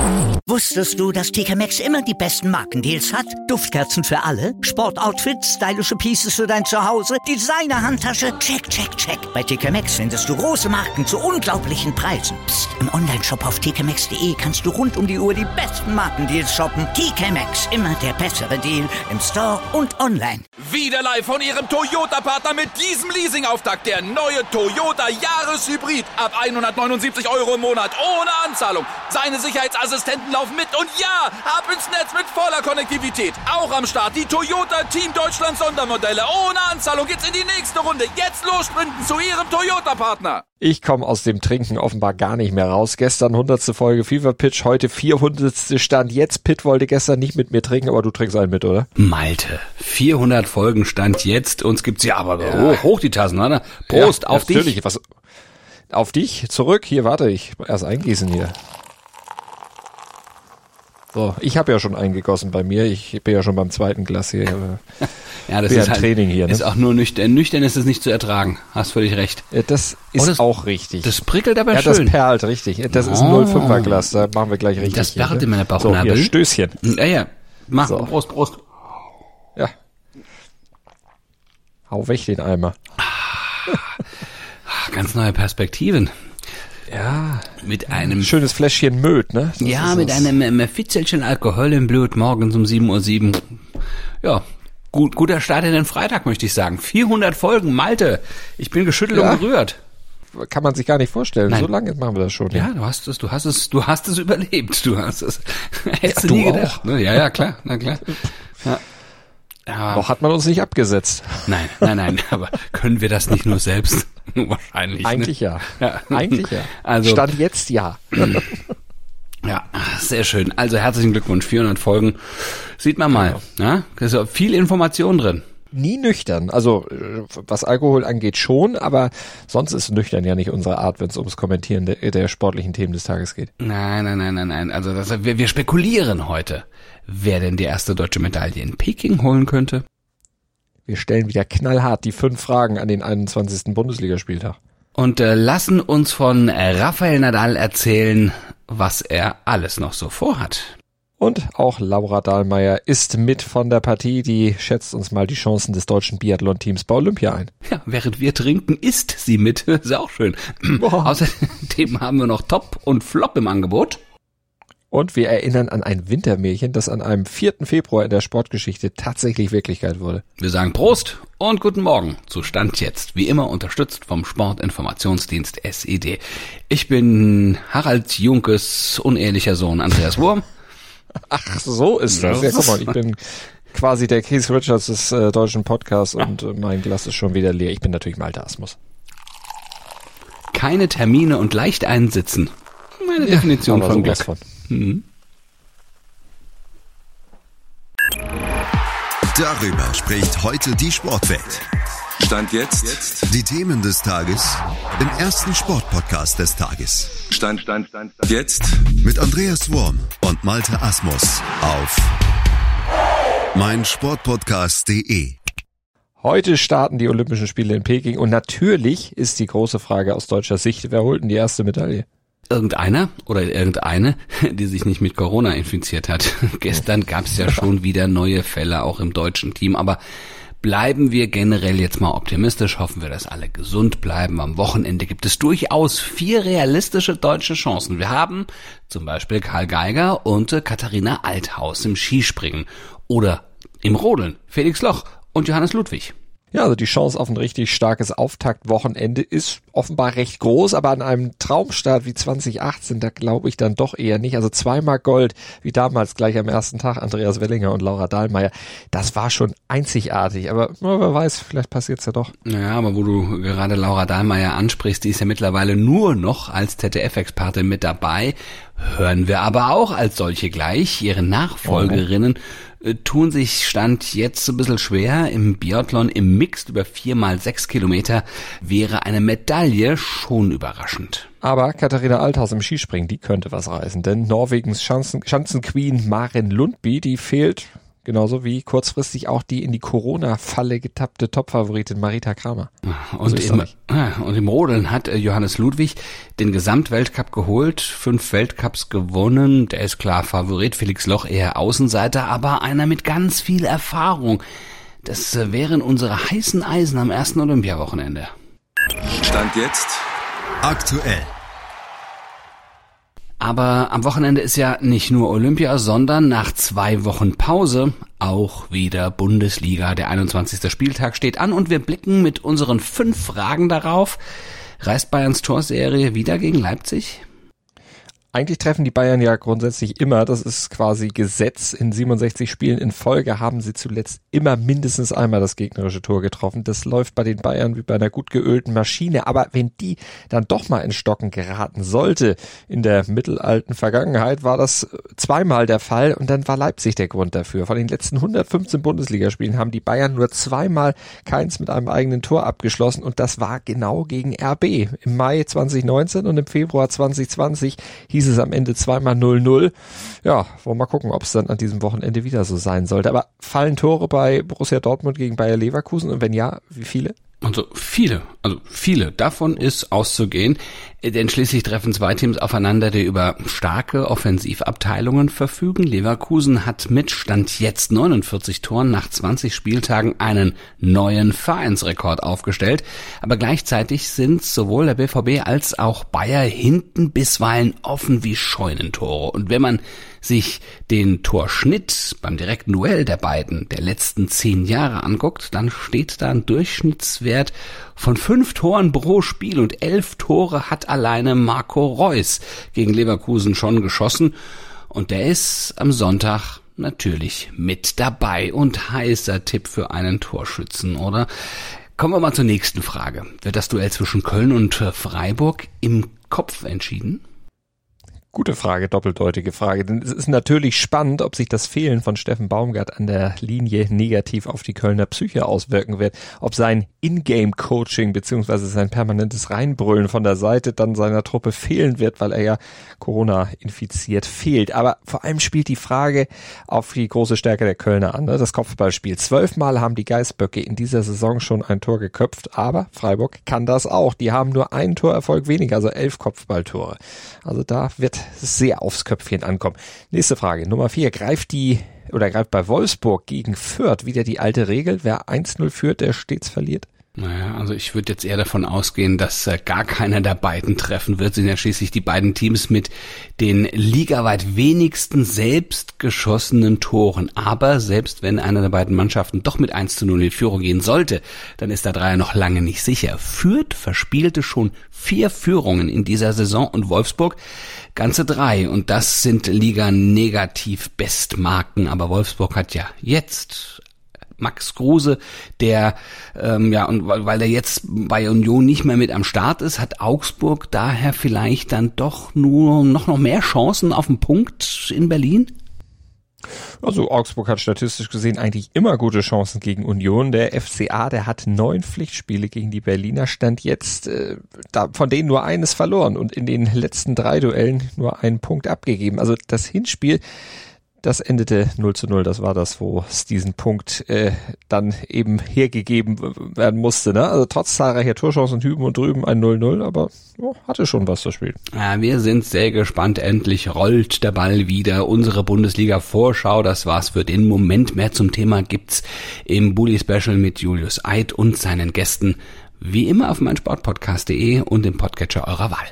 Wusstest du, dass TK Maxx immer die besten Markendeals hat? Duftkerzen für alle, Sportoutfits, stylische Pieces für dein Zuhause, Designer-Handtasche, check, check, check. Bei TK Maxx findest du große Marken zu unglaublichen Preisen. Psst. Im Onlineshop auf tkmaxx.de kannst du rund um die Uhr die besten Markendeals shoppen. TK Maxx, immer der bessere Deal im Store und online. Wieder live von Ihrem Toyota-Partner mit diesem Leasing-Auftakt. Der neue Toyota Jahreshybrid. Ab 179 € im Monat. Ohne Anzahlung. Seine Sicherheitsassistenten laufen mit. Und ja, ab ins Netz mit voller Konnektivität. Auch am Start die Toyota Team Deutschland Sondermodelle. Ohne Anzahlung geht's in die nächste Runde. Jetzt los sprinten zu Ihrem Toyota-Partner. Ich komme aus dem Trinken offenbar gar nicht mehr raus. Gestern 100. Folge Fever Pitch, heute 400. Stand jetzt. Pitt wollte gestern nicht mit mir trinken, aber du trinkst einen mit, oder? Malte, 400 Folgen Stand jetzt. Uns gibt's ja aber hoch die Tassen, oder? Prost, ja, auf natürlich. dich. Was, auf dich, zurück. Hier, warte, ich erst eingießen hier. So, ich habe ja schon eingegossen bei mir. Ich bin ja schon beim zweiten Glas hier. Ja, das ist ist halt, Training hier. Ne? Ist auch nur nüchtern. Nüchtern ist es nicht zu ertragen. Hast völlig recht. Das ist auch richtig. Das prickelt aber ja, schön. Das perlt richtig. Das ist ein 0,5er Glas. Da machen wir gleich richtig. Das perlt in meiner So, Bauchnabel. hier, Stößchen. Ja. Mach, so. Prost. Ja. Hau weg den Eimer. Ganz neue Perspektiven. Ja. Mit einem schönes Fläschchen Möd, ne? Das mit einem Fitzelchen Alkohol im Blut morgens um 7:07 Uhr. Ja, guter Start in den Freitag, möchte ich sagen. 400 Folgen, Malte. Ich bin geschüttelt und gerührt. Kann man sich gar nicht vorstellen. Nein. So lange machen wir das schon. Ja, du hast es überlebt. Du hast es. Hättest du nie auch. gedacht. Ne? Ja, klar, na klar. Ja. Aber noch hat man uns nicht abgesetzt. Nein, aber können wir das nicht nur selbst? Wahrscheinlich. Eigentlich ne? ja. Eigentlich ja. Also, Stand jetzt ja. Ja, sehr schön. Also herzlichen Glückwunsch, 400 Folgen. Sieht man mal. Ja? Da ist ja viel Information drin. Nie nüchtern. Also was Alkohol angeht schon, aber sonst ist nüchtern ja nicht unsere Art, wenn es ums Kommentieren der sportlichen Themen des Tages geht. Nein. Also wir spekulieren heute, wer denn die erste deutsche Medaille in Peking holen könnte. Wir stellen wieder knallhart die 5 Fragen an den 21. Bundesligaspieltag. Und lassen uns von Rafael Nadal erzählen, was er alles noch so vorhat. Und auch Laura Dahlmeier ist mit von der Partie, die schätzt uns mal die Chancen des deutschen Biathlon-Teams bei Olympia ein. Ja, während wir trinken, isst sie mit. Ist ja auch schön. Außerdem haben wir noch Top und Flop im Angebot. Und wir erinnern an ein Wintermärchen, das an einem 4. Februar in der Sportgeschichte tatsächlich Wirklichkeit wurde. Wir sagen Prost und guten Morgen zu Stand jetzt. Wie immer unterstützt vom Sportinformationsdienst SED. Ich bin Harald Junkes unehrlicher Sohn Andreas Wurm. Ach, so ist das. Ja, guck mal, ich bin quasi der Keith Richards des deutschen Podcasts und mein Glas ist schon wieder leer. Ich bin natürlich Malte Asmus. Keine Termine und leicht einsitzen. Meine Definition von Glück. Darüber spricht heute die Sportwelt. Stand jetzt. Die Themen des Tages im ersten Sportpodcast des Tages. Stand jetzt. Mit Andreas Wurm und Malte Asmus auf meinsportpodcast.de. Heute starten die Olympischen Spiele in Peking und natürlich ist die große Frage aus deutscher Sicht, wer holt denn die erste Medaille? Irgendeiner oder irgendeine, die sich nicht mit Corona infiziert hat. Gestern gab es ja schon wieder neue Fälle, auch im deutschen Team, aber bleiben wir generell jetzt mal optimistisch, hoffen wir, dass alle gesund bleiben. Am Wochenende gibt es durchaus 4 realistische deutsche Chancen. Wir haben zum Beispiel Karl Geiger und Katharina Althaus im Skispringen oder im Rodeln Felix Loch und Johannes Ludwig. Ja, also die Chance auf ein richtig starkes Auftaktwochenende ist offenbar recht groß, aber an einem Traumstart wie 2018, da glaube ich dann doch eher nicht. Also 2-mal Gold, wie damals gleich am ersten Tag, Andreas Wellinger und Laura Dahlmeier, das war schon einzigartig, aber wer weiß, vielleicht passiert's ja doch. Ja, aber wo du gerade Laura Dahlmeier ansprichst, die ist ja mittlerweile nur noch als ZDF-Expertin mit dabei, hören wir aber auch als solche gleich. Ihre Nachfolgerinnen tun sich Stand jetzt ein bisschen schwer. Im Biathlon im Mixed über 4x6 Kilometer wäre eine Medaille schon überraschend. Aber Katharina Althaus im Skispringen, die könnte was reißen, denn Norwegens Schanzenqueen Maren Lundby, die fehlt Genauso wie kurzfristig auch die in die Corona-Falle getappte Topfavoritin Marita Kramer. Und im Rodeln hat Johannes Ludwig den Gesamtweltcup geholt, 5 Weltcups gewonnen. Der ist klar Favorit, Felix Loch eher Außenseiter, aber einer mit ganz viel Erfahrung. Das wären unsere heißen Eisen am ersten Olympiawochenende. Stand jetzt Aktuell. Aber am Wochenende ist ja nicht nur Olympia, sondern nach 2 Wochen Pause auch wieder Bundesliga. Der 21. Spieltag steht an und wir blicken mit unseren 5 Fragen darauf. Reißt Bayerns Torserie wieder gegen Leipzig? Eigentlich treffen die Bayern ja grundsätzlich immer, das ist quasi Gesetz, in 67 Spielen in Folge haben sie zuletzt immer mindestens einmal das gegnerische Tor getroffen. Das läuft bei den Bayern wie bei einer gut geölten Maschine, aber wenn die dann doch mal in Stocken geraten sollte, in der mittelalten Vergangenheit war das 2-mal der Fall und dann war Leipzig der Grund dafür. Von den letzten 115 Bundesligaspielen haben die Bayern nur 2-mal keins mit einem eigenen Tor abgeschlossen und das war genau gegen RB. Im Mai 2019 und im Februar 2020 hieß es am Ende 2-mal 0-0. Ja, wollen wir mal gucken, ob es dann an diesem Wochenende wieder so sein sollte. Aber fallen Tore bei Borussia Dortmund gegen Bayer Leverkusen? Und wenn ja, wie viele? Also viele. Davon ist auszugehen, denn schließlich treffen 2 Teams aufeinander, die über starke Offensivabteilungen verfügen. Leverkusen hat mit Stand jetzt 49 Toren nach 20 Spieltagen einen neuen Vereinsrekord aufgestellt. Aber gleichzeitig sind sowohl der BVB als auch Bayer hinten bisweilen offen wie Scheunentore. Und wenn man sich den Torschnitt beim direkten Duell der beiden der letzten 10 Jahre anguckt, dann steht da ein Durchschnittswert von 5 Toren pro Spiel und 11 Tore hat alleine Marco Reus gegen Leverkusen schon geschossen und der ist am Sonntag natürlich mit dabei und heißer Tipp für einen Torschützen, oder? Kommen wir mal zur nächsten Frage. Wird das Duell zwischen Köln und Freiburg im Kopf entschieden? Gute Frage, doppeldeutige Frage. Denn es ist natürlich spannend, ob sich das Fehlen von Steffen Baumgart an der Linie negativ auf die Kölner Psyche auswirken wird. Ob sein In-Game-Coaching bzw. sein permanentes Reinbrüllen von der Seite dann seiner Truppe fehlen wird, weil er ja Corona infiziert fehlt. Aber vor allem spielt die Frage auf die große Stärke der Kölner an. Das Kopfballspiel. 12-mal haben die Geißböcke in dieser Saison schon ein Tor geköpft, aber Freiburg kann das auch. Die haben nur einen Torerfolg weniger, also 11 Kopfballtore. Also da wird sehr aufs Köpfchen ankommen. Nächste Frage, Nummer 4. Greift bei Wolfsburg gegen Fürth wieder die alte Regel? Wer 1-0 führt, der stets verliert? Naja, also ich würde jetzt eher davon ausgehen, dass gar keiner der beiden treffen wird. Sind ja schließlich die beiden Teams mit den ligaweit wenigsten selbst geschossenen Toren. Aber selbst wenn einer der beiden Mannschaften doch mit 1-0 in Führung gehen sollte, dann ist der Dreier noch lange nicht sicher. Fürth verspielte schon 4 Führungen in dieser Saison und Wolfsburg ganze 3. Und das sind Liga-Negativ-Bestmarken. Aber Wolfsburg hat ja jetzt Max Kruse, der und weil er jetzt bei Union nicht mehr mit am Start ist, hat Augsburg daher vielleicht dann doch nur noch mehr Chancen auf den Punkt in Berlin? Also Augsburg hat statistisch gesehen eigentlich immer gute Chancen gegen Union. Der FCA, der hat 9 Pflichtspiele gegen die Berliner, stand jetzt von denen nur eines verloren und in den letzten 3 Duellen nur einen Punkt abgegeben. Also das Hinspiel, das endete 0-0, das war das, wo es diesen Punkt dann eben hergegeben werden musste. Ne? Also trotz zahlreicher Torchancen hüben und drüben ein 0-0, aber hatte schon was, das Spiel. Ja, wir sind sehr gespannt, endlich rollt der Ball wieder. Unsere Bundesliga-Vorschau, das war's für den Moment. Mehr zum Thema gibt's im Bully-Special mit Julius Eid und seinen Gästen, wie immer auf meinsportpodcast.de und im Podcatcher eurer Wahl.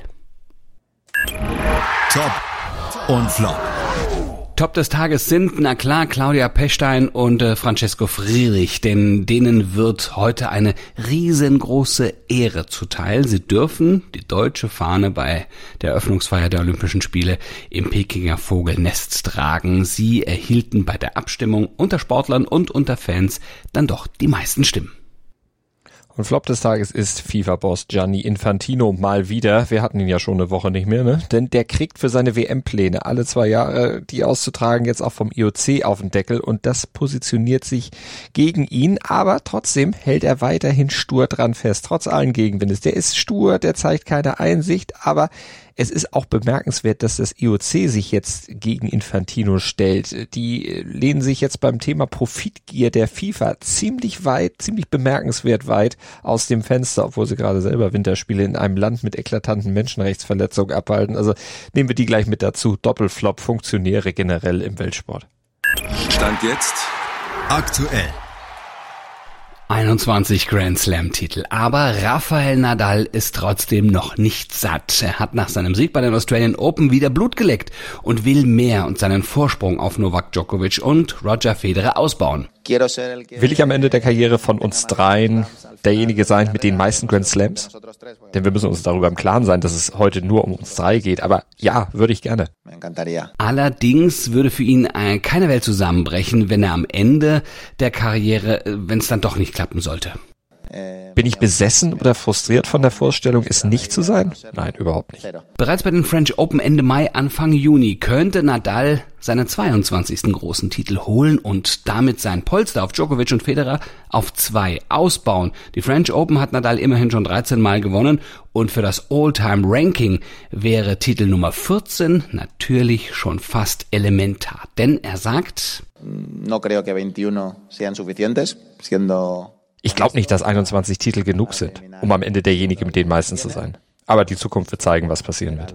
Top und Flop. Top des Tages sind, na klar, Claudia Pechstein und Francesco Friedrich, denn denen wird heute eine riesengroße Ehre zuteil. Sie dürfen die deutsche Fahne bei der Eröffnungsfeier der Olympischen Spiele im Pekinger Vogelnest tragen. Sie erhielten bei der Abstimmung unter Sportlern und unter Fans dann doch die meisten Stimmen. Und Flop des Tages ist FIFA-Boss Gianni Infantino mal wieder. Wir hatten ihn ja schon eine Woche nicht mehr, ne? Denn der kriegt für seine WM-Pläne alle 2 Jahre, die auszutragen, jetzt auch vom IOC auf den Deckel. Und das positioniert sich gegen ihn. Aber trotzdem hält er weiterhin stur dran fest, trotz allen Gegenwindes. Der ist stur, der zeigt keine Einsicht, aber es ist auch bemerkenswert, dass das IOC sich jetzt gegen Infantino stellt. Die lehnen sich jetzt beim Thema Profitgier der FIFA ziemlich bemerkenswert weit aus dem Fenster, obwohl sie gerade selber Winterspiele in einem Land mit eklatanten Menschenrechtsverletzungen abhalten. Also nehmen wir die gleich mit dazu. Doppelflop, Funktionäre generell im Weltsport. Stand jetzt Aktuell. 21 Grand Slam-Titel, aber Rafael Nadal ist trotzdem noch nicht satt. Er hat nach seinem Sieg bei den Australian Open wieder Blut geleckt und will mehr und seinen Vorsprung auf Novak Djokovic und Roger Federer ausbauen. Will ich am Ende der Karriere von uns dreien derjenige sein mit den meisten Grand Slams? Denn wir müssen uns darüber im Klaren sein, dass es heute nur um uns drei geht. Aber ja, würde ich gerne. Allerdings würde für ihn keine Welt zusammenbrechen, wenn er am Ende der Karriere, wenn es dann doch nicht klappen sollte. Bin ich besessen oder frustriert von der Vorstellung, es nicht zu sein? Nein, überhaupt nicht. Bereits bei den French Open Ende Mai, Anfang Juni könnte Nadal seinen 22. großen Titel holen und damit sein Polster auf Djokovic und Federer auf 2 ausbauen. Die French Open hat Nadal immerhin schon 13 Mal gewonnen und für das All-Time-Ranking wäre Titel Nummer 14 natürlich schon fast elementar. Denn er sagt: Ich glaube nicht, dass 21 Titel genug sind, um am Ende derjenige mit den meisten zu sein. Aber die Zukunft wird zeigen, was passieren wird.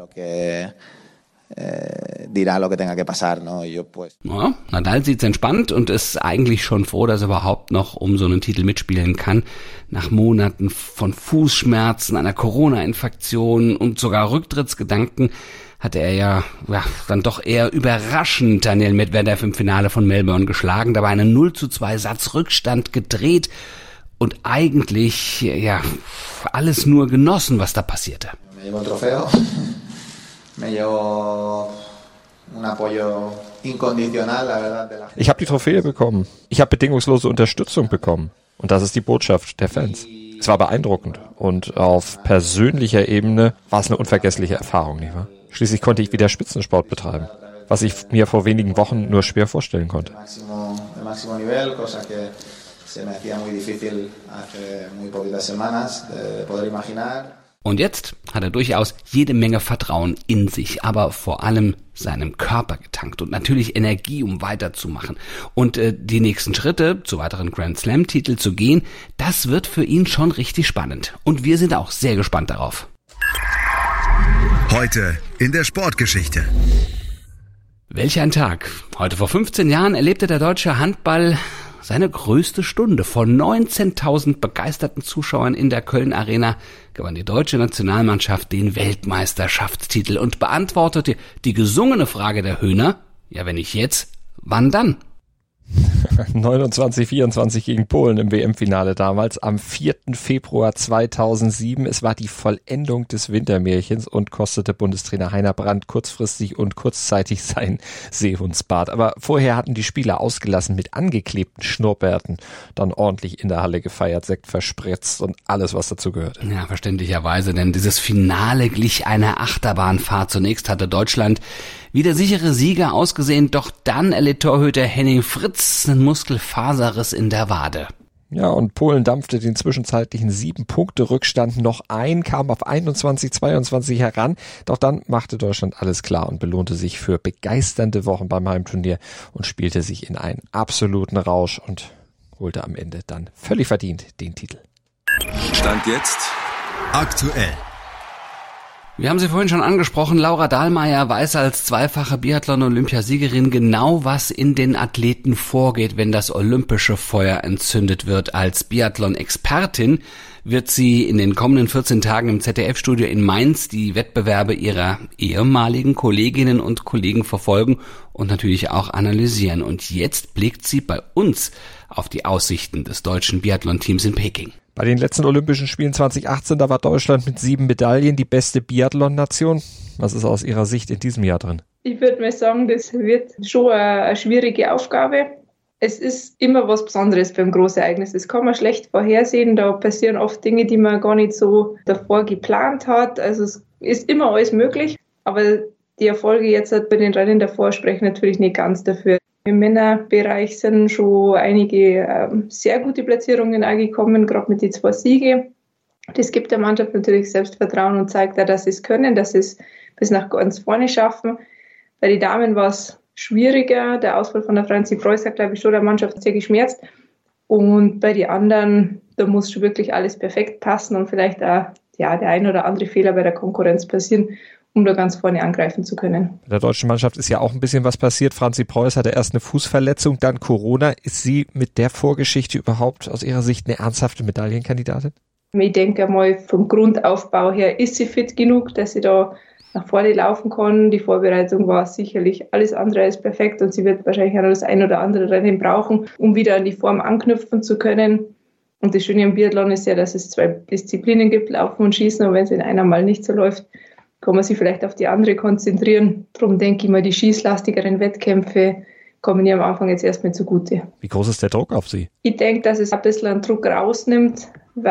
Ja, Nadal sieht's entspannt und ist eigentlich schon froh, dass er überhaupt noch um so einen Titel mitspielen kann. Nach Monaten von Fußschmerzen, einer Corona-Infektion und sogar Rücktrittsgedanken hatte er ja dann doch eher überraschend Daniel Medvedev im Finale von Melbourne geschlagen, dabei einen 0:2 Satzrückstand gedreht und eigentlich alles nur genossen, was da passierte. Ich habe die Trophäe bekommen. Ich habe bedingungslose Unterstützung bekommen. Und das ist die Botschaft der Fans. Es war beeindruckend und auf persönlicher Ebene war es eine unvergessliche Erfahrung, nicht wahr? Schließlich konnte ich wieder Spitzensport betreiben, was ich mir vor wenigen Wochen nur schwer vorstellen konnte. Und jetzt hat er durchaus jede Menge Vertrauen in sich, aber vor allem seinem Körper getankt und natürlich Energie, um weiterzumachen. Und die nächsten Schritte zu weiteren Grand Slam-Titel zu gehen, das wird für ihn schon richtig spannend. Und wir sind auch sehr gespannt darauf. Heute in der Sportgeschichte. Welch ein Tag. Heute vor 15 Jahren erlebte der deutsche Handball seine größte Stunde. Von 19.000 begeisterten Zuschauern in der Köln Arena gewann die deutsche Nationalmannschaft den Weltmeisterschaftstitel und beantwortete die gesungene Frage der Höhner: Ja, wenn nicht jetzt, wann dann? 29-24 gegen Polen im WM-Finale damals, am 4. Februar 2007. Es war die Vollendung des Wintermärchens und kostete Bundestrainer Heiner Brandt kurzfristig und kurzzeitig sein Seehundsbart. Aber vorher hatten die Spieler ausgelassen mit angeklebten Schnurrbärten, dann ordentlich in der Halle gefeiert, Sekt verspritzt und alles, was dazu gehörte. Ja, verständlicherweise, denn dieses Finale glich einer Achterbahnfahrt. Zunächst hatte Deutschland wie der sichere Sieger ausgesehen, doch dann erlitt Torhüter Henning Fritz einen Muskelfaserriss in der Wade. Ja, und Polen dampfte den zwischenzeitlichen 7-Punkte-Rückstand noch ein, kam auf 21-22 heran. Doch dann machte Deutschland alles klar und belohnte sich für begeisternde Wochen beim Heimturnier und spielte sich in einen absoluten Rausch und holte am Ende dann völlig verdient den Titel. Stand jetzt Aktuell. Wir haben sie vorhin schon angesprochen, Laura Dahlmeier weiß als zweifache Biathlon-Olympiasiegerin genau, was in den Athleten vorgeht, wenn das olympische Feuer entzündet wird. Als Biathlon-Expertin wird sie in den kommenden 14 Tagen im ZDF-Studio in Mainz die Wettbewerbe ihrer ehemaligen Kolleginnen und Kollegen verfolgen und natürlich auch analysieren. Und jetzt blickt sie bei uns auf die Aussichten des deutschen Biathlon-Teams in Peking. Bei den letzten Olympischen Spielen 2018, da war Deutschland mit 7 Medaillen die beste Biathlon-Nation. Was ist aus Ihrer Sicht in diesem Jahr drin? Ich würde mal sagen, das wird schon eine schwierige Aufgabe. Es ist immer was Besonderes beim Großereignis. Das kann man schlecht vorhersehen. Da passieren oft Dinge, die man gar nicht so davor geplant hat. Also es ist immer alles möglich. Aber die Erfolge jetzt bei den Rennen davor sprechen natürlich nicht ganz dafür. Im Männerbereich sind schon einige sehr gute Platzierungen angekommen, gerade mit den 2 Siegen. Das gibt der Mannschaft natürlich Selbstvertrauen und zeigt auch, dass sie es können, dass sie es bis nach ganz vorne schaffen. Bei den Damen war es schwieriger. Der Ausfall von der Franzi Preuß hat, glaube ich, schon der Mannschaft sehr geschmerzt. Und bei den anderen, da muss schon wirklich alles perfekt passen und vielleicht auch der ein oder andere Fehler bei der Konkurrenz passieren, um da ganz vorne angreifen zu können. Bei der deutschen Mannschaft ist ja auch ein bisschen was passiert. Franzi Preuß hatte erst eine Fußverletzung, dann Corona. Ist sie mit der Vorgeschichte überhaupt aus Ihrer Sicht eine ernsthafte Medaillenkandidatin? Ich denke mal, vom Grundaufbau her ist sie fit genug, dass sie da nach vorne laufen kann. Die Vorbereitung war sicherlich alles andere als perfekt und sie wird wahrscheinlich auch noch das ein oder andere Rennen brauchen, um wieder an die Form anknüpfen zu können. Und das Schöne am Biathlon ist ja, dass es 2 Disziplinen gibt, Laufen und Schießen. Und wenn es in einer mal nicht so läuft, kann man sich vielleicht auf die andere konzentrieren. Darum denke ich mal, die schießlastigeren Wettkämpfe kommen ihr am Anfang jetzt erstmal zugute. Wie groß ist der Druck auf Sie? Ich denke, dass es ein bisschen einen Druck rausnimmt,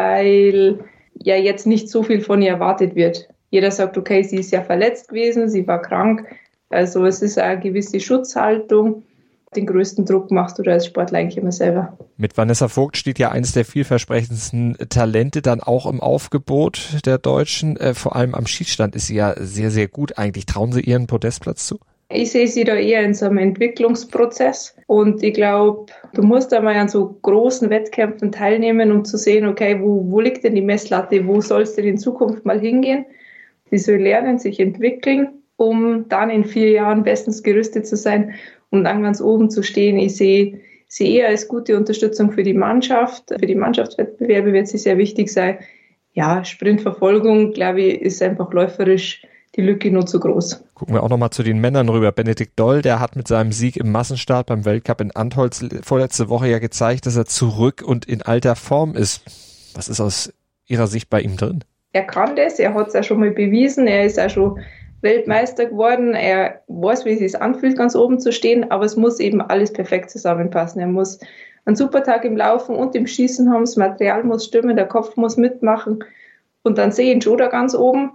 weil ja jetzt nicht so viel von ihr erwartet wird. Jeder sagt, okay, sie ist ja verletzt gewesen, sie war krank. Also es ist eine gewisse Schutzhaltung. Den größten Druck machst du da als Sportler eigentlich immer selber. Mit Vanessa Vogt steht ja eines der vielversprechendsten Talente dann auch im Aufgebot der Deutschen. Vor allem am Schießstand ist sie ja sehr, sehr gut eigentlich. Trauen Sie ihr einen Podestplatz zu? Ich sehe sie da eher in so einem Entwicklungsprozess und ich glaube, du musst da mal an so großen Wettkämpfen teilnehmen, um zu sehen, okay, wo liegt denn die Messlatte, wo soll es denn in Zukunft mal hingehen? Sie soll lernen, sich entwickeln, um dann in 4 Jahren bestens gerüstet zu sein, um dann ganz oben zu stehen. Ich sehe sie eher als gute Unterstützung für die Mannschaft. Für die Mannschaftswettbewerbe wird sie sehr wichtig sein. Ja, Sprintverfolgung, glaube ich, ist einfach läuferisch die Lücke nur zu groß. Gucken wir auch nochmal zu den Männern rüber. Benedikt Doll, der hat mit seinem Sieg im Massenstart beim Weltcup in Antholz vorletzte Woche ja gezeigt, dass er zurück und in alter Form ist. Was ist aus Ihrer Sicht bei ihm drin? Er kann das, er hat es auch schon mal bewiesen, er ist auch schon Weltmeister geworden, er weiß, wie es sich anfühlt, ganz oben zu stehen, aber es muss eben alles perfekt zusammenpassen. Er muss einen super Tag im Laufen und im Schießen haben, das Material muss stimmen, der Kopf muss mitmachen und dann sehe ich ihn schon da ganz oben.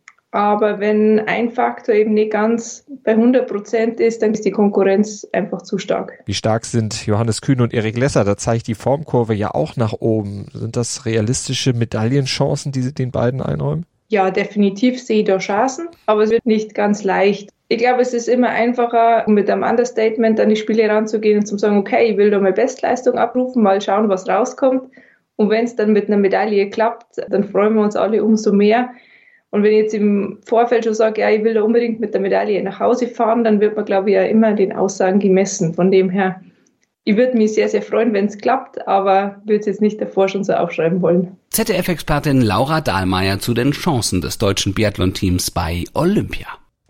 Aber wenn ein Faktor eben nicht ganz bei 100% ist, dann ist die Konkurrenz einfach zu stark. Wie stark sind Johannes Kühn und Erik Lesser? Da zeigt die Formkurve ja auch nach oben. Sind das realistische Medaillenchancen, die Sie den beiden einräumen? Ja, definitiv sehe ich da Chancen, aber es wird nicht ganz leicht. Ich glaube, es ist immer einfacher, mit einem Understatement an die Spiele ranzugehen und zu sagen, okay, ich will da mal Bestleistung abrufen, mal schauen, was rauskommt. Und wenn es dann mit einer Medaille klappt, dann freuen wir uns alle umso mehr. Und wenn ich jetzt im Vorfeld schon sage, ja, ich will da unbedingt mit der Medaille nach Hause fahren, dann wird man, glaube ich, ja immer den Aussagen gemessen. Von dem her, ich würde mich sehr, sehr freuen, wenn es klappt, aber würde es jetzt nicht davor schon so aufschreiben wollen. ZDF-Expertin Laura Dahlmeier zu den Chancen des deutschen Biathlon-Teams bei Olympia.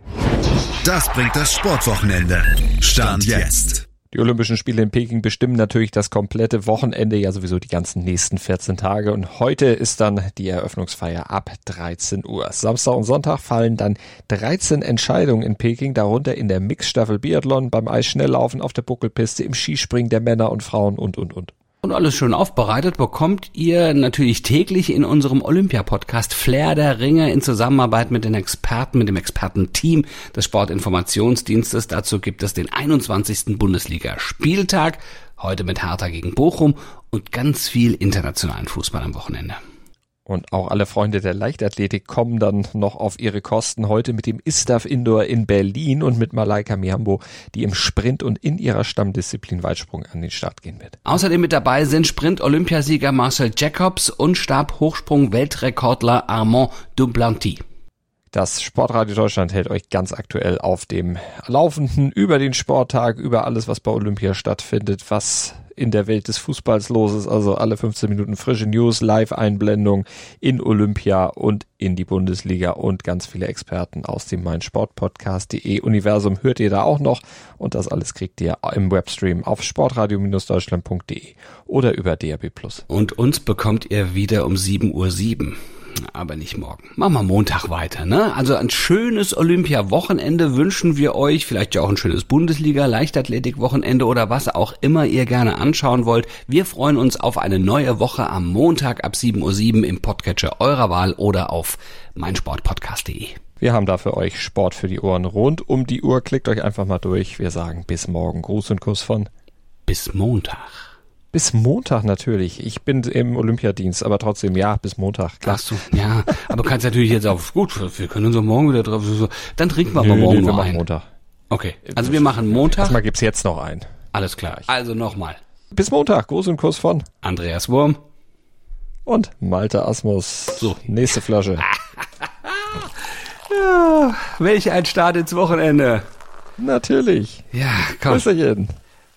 Das bringt das Sportwochenende. Stand jetzt. Die Olympischen Spiele in Peking bestimmen natürlich das komplette Wochenende, ja sowieso die ganzen nächsten 14 Tage. Und heute ist dann die Eröffnungsfeier ab 13 Uhr. Samstag und Sonntag fallen dann 13 Entscheidungen in Peking, darunter in der Mixstaffel Biathlon, beim Eisschnelllaufen, auf der Buckelpiste, im Skispringen der Männer und Frauen und. Und alles schön aufbereitet bekommt ihr natürlich täglich in unserem Olympia-Podcast Flair der Ringe in Zusammenarbeit mit den Experten, mit dem Expertenteam des Sportinformationsdienstes. Dazu gibt es den 21. Bundesliga-Spieltag, heute mit Hertha gegen Bochum und ganz viel internationalen Fußball am Wochenende. Und auch alle Freunde der Leichtathletik kommen dann noch auf ihre Kosten heute mit dem ISTAF Indoor in Berlin und mit Malaika Mihambo, die im Sprint und in ihrer Stammdisziplin Weitsprung an den Start gehen wird. Außerdem mit dabei sind Sprint-Olympiasieger Marcel Jacobs und Stabhochsprung-Weltrekordler Armand Duplantis. Das Sportradio Deutschland hält euch ganz aktuell auf dem Laufenden über den Sporttag, über alles, was bei Olympia stattfindet, was in der Welt des Fußballs los ist, also alle 15 Minuten frische News, Live-Einblendung in Olympia und in die Bundesliga und ganz viele Experten aus dem meinsportpodcast.de Universum hört ihr da auch noch und das alles kriegt ihr im Webstream auf sportradio-deutschland.de oder über DAB+. Und uns bekommt ihr wieder um 7:07 Uhr. Aber nicht morgen. Machen wir Montag weiter, ne? Also ein schönes Olympia-Wochenende wünschen wir euch. Vielleicht ja auch ein schönes Bundesliga-Leichtathletik-Wochenende oder was auch immer ihr gerne anschauen wollt. Wir freuen uns auf eine neue Woche am Montag ab 7:07 Uhr im Podcatcher eurer Wahl oder auf meinsportpodcast.de. Wir haben da für euch Sport für die Ohren rund um die Uhr. Klickt euch einfach mal durch. Wir sagen bis morgen. Gruß und Kuss von bis Montag. Bis Montag natürlich. Ich bin im Olympiadienst, aber trotzdem, ja, bis Montag. Klar. Ach so, ja. Aber du kannst natürlich jetzt auch, gut, wir können uns auch morgen wieder drauf, so. Dann trinken wir aber morgen noch einen. Montag. Okay, also wir machen Montag. Erstmal gibt's jetzt noch einen. Alles klar. Also nochmal. Bis Montag. Gruß und Kuss von Andreas Wurm und Malte Asmus. So. Nächste Flasche. Ja, welch ein Start ins Wochenende. Natürlich. Ja, komm. Grüßerchen.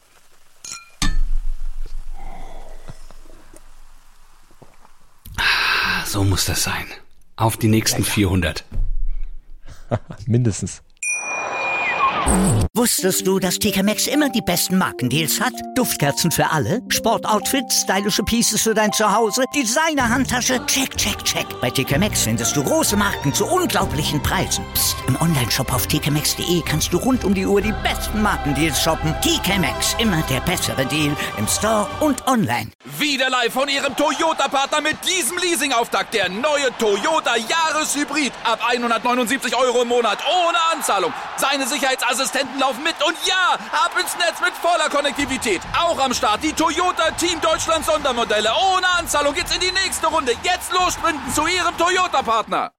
So muss das sein. Auf die nächsten 400. Mindestens. Wusstest du, dass TK Maxx immer die besten Markendeals hat? Duftkerzen für alle, Sportoutfits, stylische Pieces für dein Zuhause, Designer-Handtasche, check, check, check. Bei TK Maxx findest du große Marken zu unglaublichen Preisen. Psst. Im Onlineshop auf tkmaxx.de kannst du rund um die Uhr die besten Markendeals shoppen. TK Maxx, immer der bessere Deal im Store und online. Wieder live von Ihrem Toyota-Partner mit diesem Leasing-Auftakt. Der neue Toyota Jahreshybrid. Ab 179 € im Monat. Ohne Anzahlung. Seine Sicherheitsassistenten laufen mit. Und ja, ab ins Netz mit voller Konnektivität. Auch am Start die Toyota Team Deutschland Sondermodelle. Ohne Anzahlung geht's in die nächste Runde. Jetzt los sprinten zu Ihrem Toyota-Partner.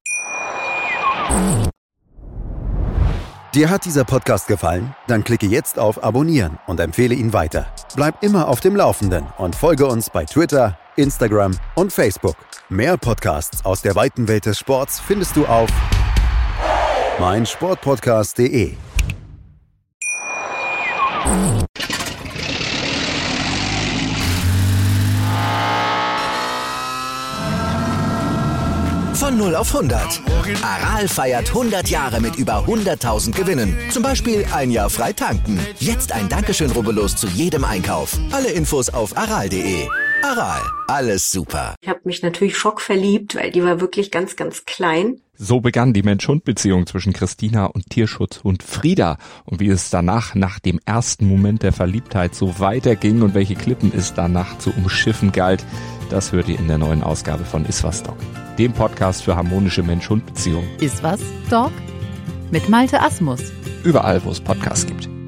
Dir hat dieser Podcast gefallen? Dann klicke jetzt auf Abonnieren und empfehle ihn weiter. Bleib immer auf dem Laufenden und folge uns bei Twitter, Instagram und Facebook. Mehr Podcasts aus der weiten Welt des Sports findest du auf meinsportpodcast.de. Von 0 auf 100. Aral feiert 100 Jahre mit über 100.000 Gewinnen. Zum Beispiel ein Jahr frei tanken. Jetzt ein Dankeschön, rubbellos zu jedem Einkauf. Alle Infos auf aral.de. Aral, alles super. Ich habe mich natürlich schockverliebt, weil die war wirklich ganz, ganz klein. So begann die Mensch-Hund-Beziehung zwischen Christina und Tierschutzhund Frieda. Und wie es danach, nach dem ersten Moment der Verliebtheit, so weiterging und welche Klippen es danach zu umschiffen galt, das hört ihr in der neuen Ausgabe von Iswas Dog, dem Podcast für harmonische Mensch-Hund-Beziehungen. Iswas Dog? Mit Malte Asmus. Überall, wo es Podcasts gibt.